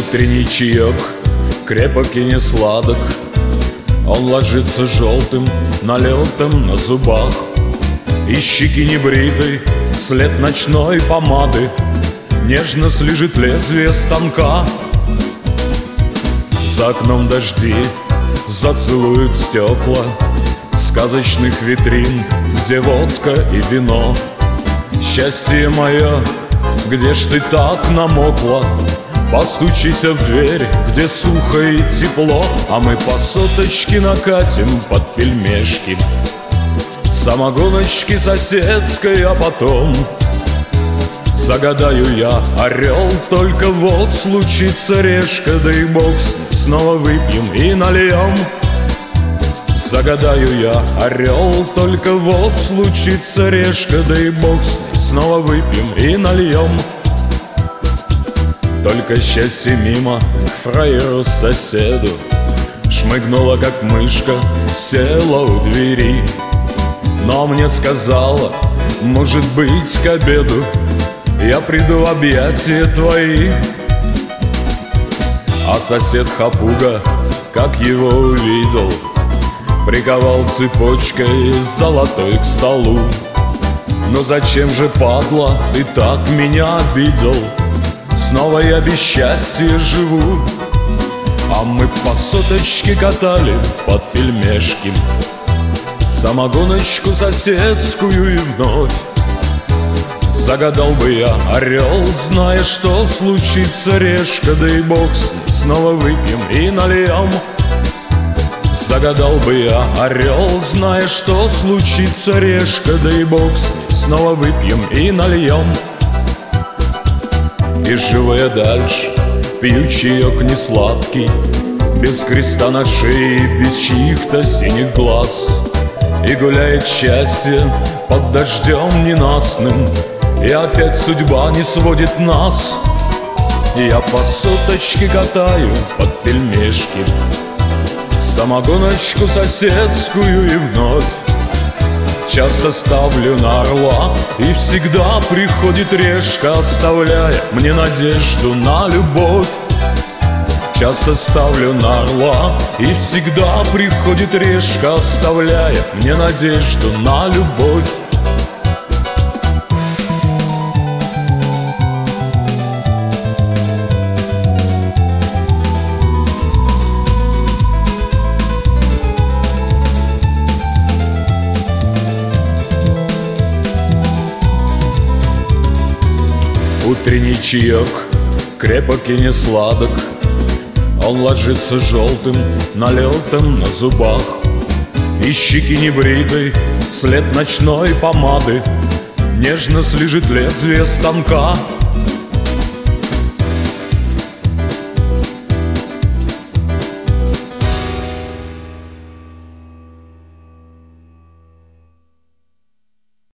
Утренний чаек крепок и не сладок, он ложится желтым налетом на зубах, и щеки небритой след ночной помады нежно слежит лезвие станка. За окном дожди зацелуют стекла сказочных витрин, где водка и вино. Счастье мое, где ж ты так намокла? Постучися в дверь, где сухо и тепло, а мы по соточке накатим под пельмешки, самогоночки соседской, а потом загадаю я орел. Только вот случится решка, да и бог с ней, снова выпьем и нальем. Загадаю я орел, только вот случится решка, да и бог с ней, снова выпьем и нальем. Только счастье мимо к фраеру соседу шмыгнула, как мышка, села у двери. Но мне сказала, может быть, к обеду я приду в объятия твои. А сосед хапуга, как его увидел, приковал цепочкой золотой к столу. Но зачем же, падла, ты так меня обидел? Снова я без счастья живу. А мы по соточке катали под пельмешки, самогоночку соседскую, и вновь загадал бы я орел, зная, что случится решка, да и бог с ней, снова выпьем и нальем. Загадал бы я орел, зная, что случится решка, да и бог с ней, снова выпьем и нальем. И живу я дальше, пью чаек несладкий, без креста на шее, без чьих-то синих глаз. И гуляет счастье под дождем ненастным, и опять судьба не сводит нас. И я по соточке катаю под пельмешки, самогоночку соседскую, и вновь часто ставлю на орла, и всегда приходит решка, оставляя мне надежду на любовь. Часто ставлю на орла, и всегда приходит решка, оставляя мне надежду на любовь. Утренний чаек крепок и не сладок, он ложится желтым налетом на зубах, и щеки небритой след ночной помады нежно слежит лезвие станка.